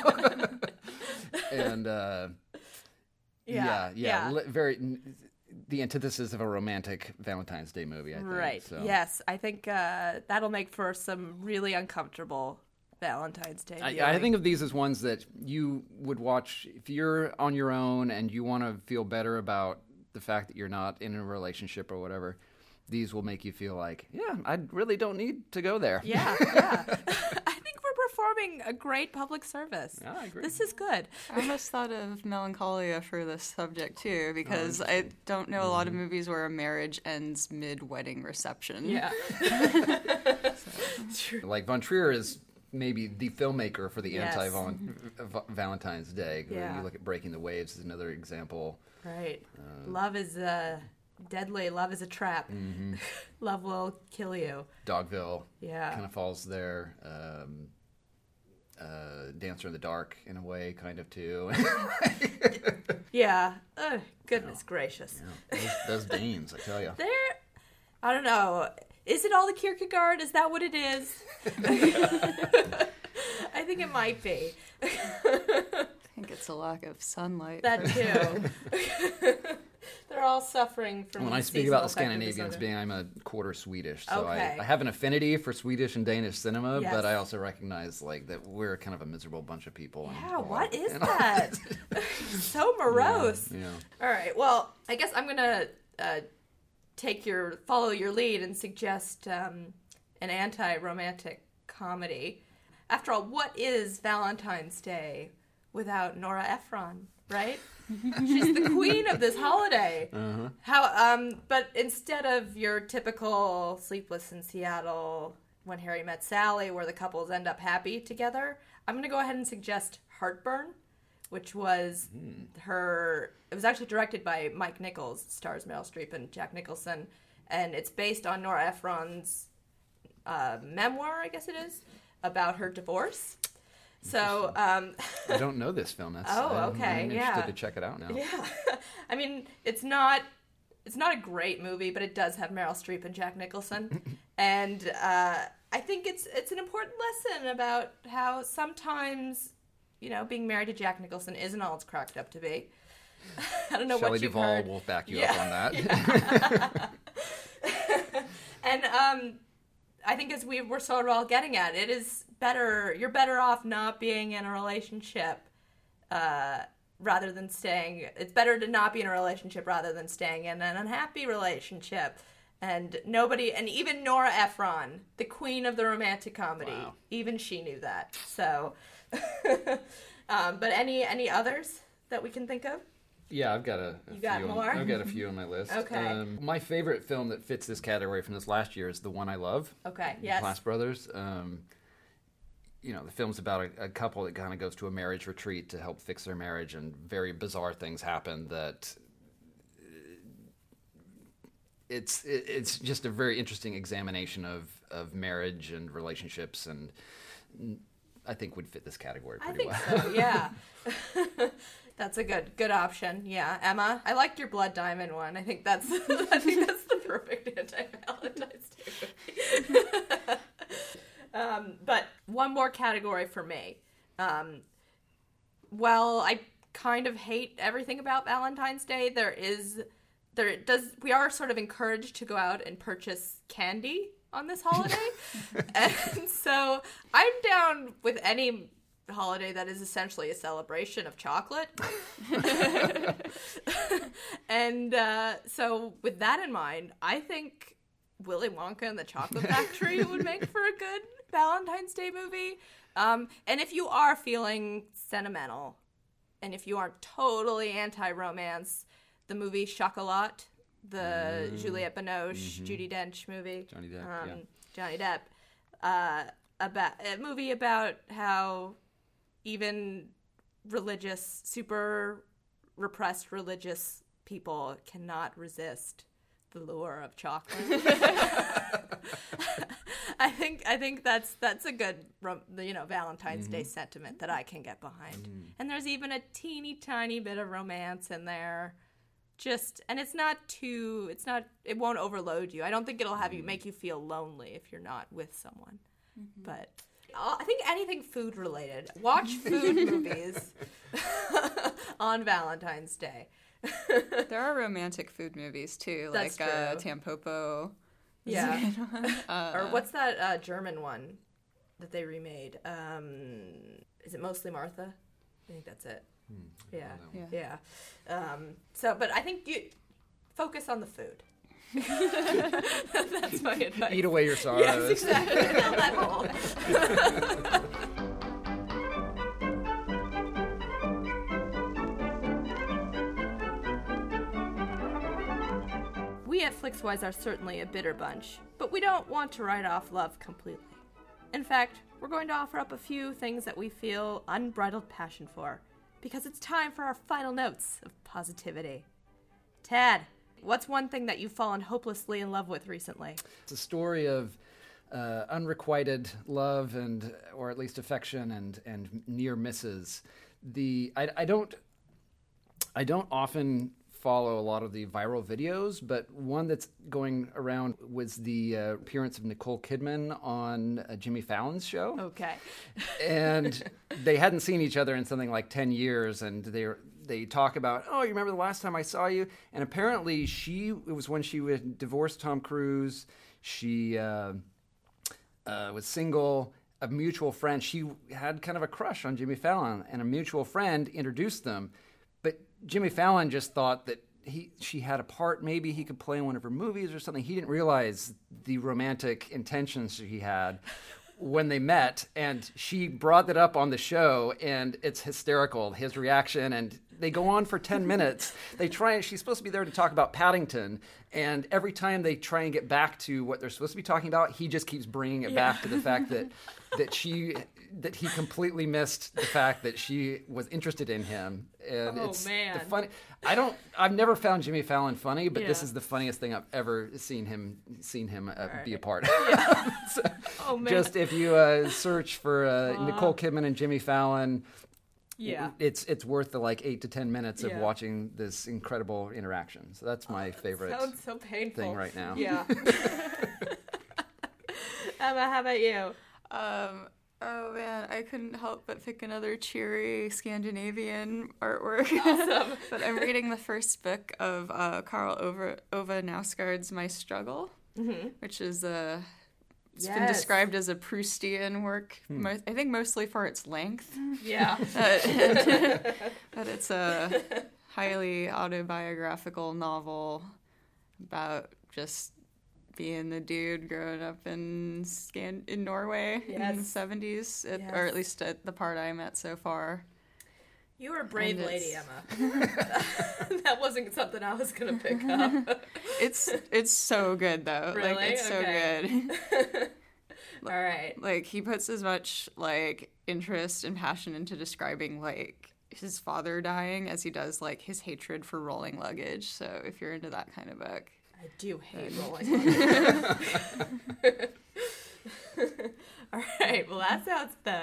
and uh, yeah, yeah, yeah. li- very the antithesis of a romantic Valentine's Day movie. I think. Right. So. Yes, I think uh, that'll make for some really uncomfortable Valentine's Day. I, I viewing. think of these as ones that you would watch if you're on your own and you want to feel better about the fact that you're not in a relationship or whatever. These will make you feel like, yeah, I really don't need to go there. Yeah, yeah. I think we're performing a great public service. Yeah, I agree. This is good. I almost thought of Melancholia for this subject too, because I don't know a lot of movies where a marriage ends mid-wedding reception. Yeah. Like Von Trier is maybe the filmmaker for the Yes. anti-Valentine's Day. When Yeah. you look at Breaking the Waves is another example. Right. Love is uh, deadly. Love is a trap. Love will kill you. Dogville Yeah. kind of falls there. Um, uh, Dancer in the Dark, in a way, kind of too. Yeah. Ugh, goodness gracious. Yeah, those, those Danes, I tell you. They're, I don't know. Is it all the Kierkegaard? Is that what it is? I think it might be. I think it's a lack of sunlight. That too. They're all suffering from. When I speak seasonal about the affective Scandinavians disorder. being, I'm a quarter Swedish, so Okay. I, I have an affinity for Swedish and Danish cinema, Yes. but I also recognize like that we're kind of a miserable bunch of people. and- Yeah, what is and- that? So morose. Yeah. All right. Well, I guess I'm gonna uh, take your follow your lead and suggest um, an anti-romantic comedy. After all, what is Valentine's Day without Nora Ephron? Right? She's the queen of this holiday. Uh-huh. How? Um. But instead of your typical Sleepless in Seattle, When Harry Met Sally, where the couples end up happy together, I'm gonna go ahead and suggest Heartburn, which was her. It was actually directed by Mike Nichols, stars Meryl Streep and Jack Nicholson, and it's based on Nora Ephron's uh, memoir, I guess it is, about her divorce. So, um, I don't know this film. That's, Oh, I'm- okay, I'm interested yeah. to check it out now. yeah, I mean, it's not it's not a great movie, but it does have Meryl Streep and Jack Nicholson, and uh, I think it's it's an important lesson about how sometimes, you know, being married to Jack Nicholson isn't all it's cracked up to be. I don't know Shelley what you've Duvall heard. will back you Yeah. up on that. And um, I think as we were sort of all getting at, it is better. You're better off not being in a relationship uh, rather than staying. It's better to not be in a relationship rather than staying in an unhappy relationship. And nobody, and even Nora Ephron, the queen of the romantic comedy, Wow. even she knew that. So, um, but any any others that we can think of? Yeah, I've got a, a You got few. more? On, I've got a few on my list. Okay. Um, my favorite film that fits this category from this last year is The One I Love. Okay, yes. Class Brothers. Um, you know, the film's about a, a couple that kind of goes to a marriage retreat to help fix their marriage, and very bizarre things happen that. It's it, it's just a very interesting examination of, of marriage and relationships, and I think would fit this category I pretty think well. so, yeah. That's a good good option. Yeah, Emma, I liked your Blood Diamond one. I think that's I think that's the perfect anti-Valentine's Day movie. um, but one more category for me. Um, well, I kind of hate everything about Valentine's Day. There is there does we are sort of encouraged to go out and purchase candy on this holiday. And so I'm down with any holiday that is essentially a celebration of chocolate. And uh, so with that in mind, I think Willy Wonka and the Chocolate Factory would make for a good Valentine's Day movie. Um, and if you are feeling sentimental, and if you aren't totally anti-romance, the movie Chocolat, the mm. Juliette Binoche, mm-hmm. Judi Dench movie. Johnny Depp, um, yeah. Johnny Depp. Uh, about, a movie about how even religious, super repressed religious people cannot resist the lure of chocolate. I think I think that's that's a good, you know, Valentine's mm-hmm. Day sentiment that I can get behind. Mm. And there's even a teeny tiny bit of romance in there. Just and it's not too it's not it won't overload you. I don't think it'll have you make you feel lonely if you're not with someone. Mm-hmm. But I think anything food related. Watch food movies on Valentine's Day. There are romantic food movies too, That's like uh, true. Tampopo. Yeah. uh, or what's that uh, German one that they remade? Um, is it Mostly Martha? I think that's it. Hmm, yeah. Yeah. Yeah. Um, so, but I think you focus on the food. That's my advice. Eat away your sorrows. Yes, exactly. Fill that hole. We at Flixwise are certainly a bitter bunch, but we don't want to write off love completely. In fact, we're going to offer up a few things that we feel unbridled passion for, because it's time for our final notes of positivity. Tad, what's one thing that you've fallen hopelessly in love with recently? It's a story of uh, unrequited love and, or at least affection and and near misses. The I, I don't I don't often follow a lot of the viral videos, but one that's going around was the uh, appearance of Nicole Kidman on uh, Jimmy Fallon's show. Okay. And they hadn't seen each other in something like ten years, and they were, they talk about, oh, you remember the last time I saw you? And apparently she, it was when she was divorced Tom Cruise. She uh, uh, was single. A mutual friend, she had kind of a crush on Jimmy Fallon, and a mutual friend introduced them. But Jimmy Fallon just thought that he she had a part, maybe he could play in one of her movies or something. He didn't realize the romantic intentions he had when they met, and she brought that up on the show, and it's hysterical, his reaction, and they go on for ten minutes. They try, she's supposed to be there to talk about Paddington, and every time they try and get back to what they're supposed to be talking about, he just keeps bringing it Yeah. back to the fact that that she that he completely missed the fact that she was interested in him. And Oh, it's man. the funny. I don't. I've never found Jimmy Fallon funny, but this Yeah. is the funniest thing I've ever seen him seen him uh, be a right. part of. So, Oh, man. just if you uh, search for uh, Nicole Kidman and Jimmy Fallon, Yeah. it's it's worth the like eight to ten minutes of Yeah. watching this incredible interaction. So that's my favorite Sounds so painful. thing right now. Yeah. Emma, how about you? Um, oh man, I couldn't help but pick another cheery Scandinavian artwork. Awesome. But I'm reading the first book of uh, Karl Ove, Ove Nausgaard's My Struggle, Mm-hmm. which is a. It's been Yes. described as a Proustian work, mo- I think mostly for its length. Yeah. Uh, and- but it's a highly autobiographical novel about just being the dude growing up in Scan- in Norway in the Yes. seventies, at, Yes. or at least at the part I'm at so far. You were a brave And lady, it's- Emma. That wasn't something I was going to pick up. It's it's so good though. Really? Like it's so Okay. good. All right. Like he puts as much like interest and passion into describing like his father dying as he does like his hatred for rolling luggage. So if you're into that kind of book. I do hate rolling. All right. Well, that sounds fun.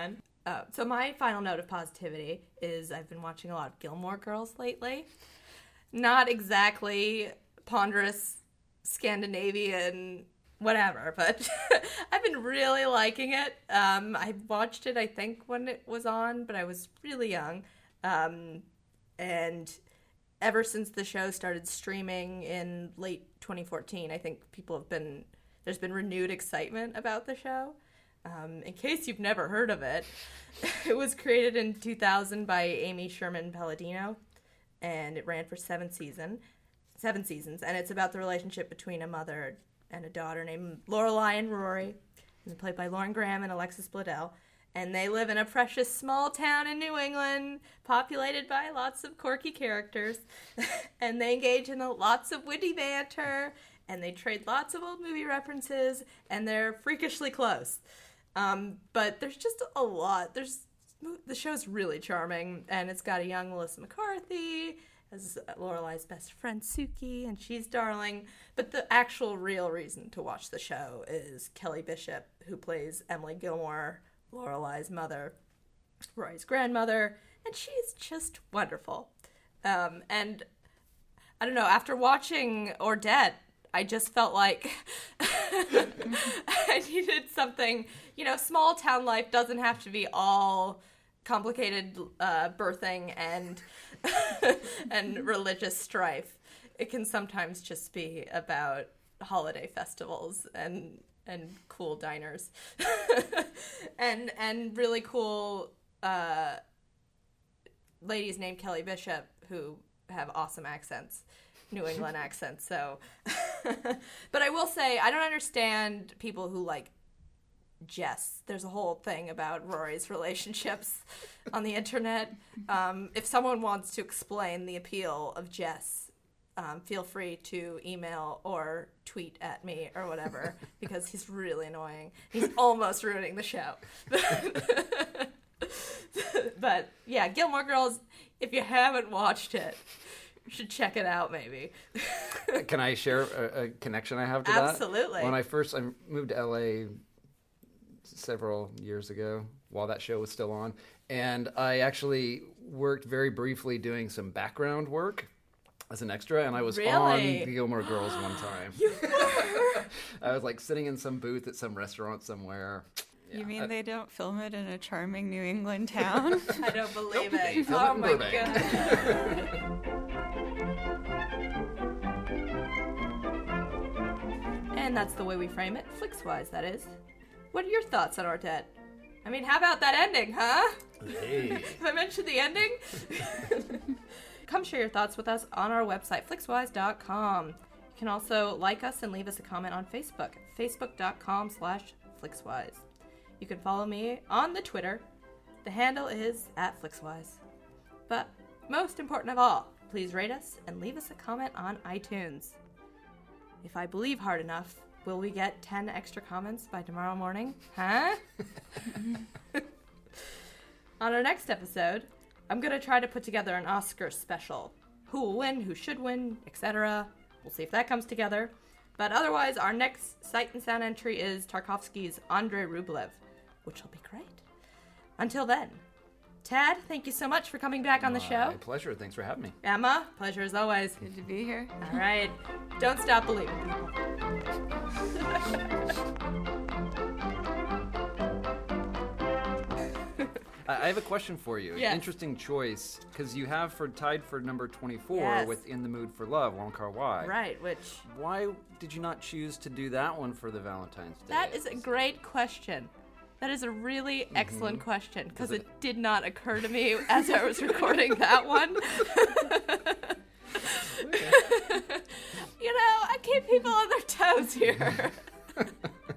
Uh, so my final note of positivity is I've been watching a lot of Gilmore Girls lately. Not exactly ponderous Scandinavian whatever, but I've been really liking it. Um, I watched it, I think, when it was on, but I was really young. Um, and ever since the show started streaming in late twenty fourteen, I think people have been, there's been renewed excitement about the show. Um, in case you've never heard of it, it was created in two thousand by Amy Sherman Palladino, and it ran for seven season, seven seasons, and it's about the relationship between a mother and a daughter named Lorelai and Rory, and played by Lauren Graham and Alexis Bledel, and they live in a precious small town in New England, populated by lots of quirky characters, and they engage in a, lots of witty banter, and they trade lots of old movie references, and they're freakishly close. Um, but there's just a lot. There's the show's really charming, and it's got a young Melissa McCarthy as Lorelai's best friend Suki, and she's darling. But the actual real reason to watch the show is Kelly Bishop, who plays Emily Gilmore, Lorelai's mother, Rory's grandmother, and she's just wonderful. Um, and I don't know, after watching Odette, I just felt like I needed something, you know, small town life doesn't have to be all complicated uh, birthing and and religious strife. It can sometimes just be about holiday festivals and and cool diners and and really cool uh, ladies named Kelly Bishop who have awesome accents. New England accent, so but I will say I don't understand people who like Jess. There's a whole thing about Rory's relationships on the internet. Um, if someone wants to explain the appeal of Jess, um, feel free to email or tweet at me or whatever, because he's really annoying. He's almost ruining the show. But yeah, Gilmore Girls, if you haven't watched it, you should check it out, maybe. Can I share a, a connection I have to Absolutely. that? Absolutely. When I first I moved to L A several years ago, while that show was still on, and I actually worked very briefly doing some background work as an extra, and I was Really? on Gilmore Girls one time. You were? I was like sitting in some booth at some restaurant somewhere. You Yeah, mean I- they don't film it in a charming New England town? I don't believe Nope, they it. film Oh it in my Burbank. god. And that's the way we frame it, Flixwise, that is. What are your thoughts on Odette? I mean, how about that ending, huh? Hey. Have I mentioned the ending? Come share your thoughts with us on our website, flixwise dot com. You can also like us and leave us a comment on Facebook, facebook dot com slash flixwise. You can follow me on the Twitter. The handle is at flixwise. But most important of all, please rate us and leave us a comment on iTunes. If I believe hard enough, will we get ten extra comments by tomorrow morning? Huh? On our next episode, I'm going to try to put together an Oscar special. Who will win, who should win, et cetera. We'll see if that comes together. But otherwise, our next Sight and Sound entry is Tarkovsky's Andrei Rublev, which will be great. Until then, Tad, thank you so much for coming back on the show. My pleasure. Thanks for having me. Emma, pleasure as always. Good to be here. All right. Don't stop believing, people. I I have a question for you. Yes. Interesting choice, because you have for tied for number twenty-four Yes. with "In the Mood for Love," Wong Kar-wai. Right, which... Why did you not choose to do that one for the Valentine's Day? That is a great question. That is a really excellent question, because it did not occur to me as I was recording that one. You know, I keep people on their toes here.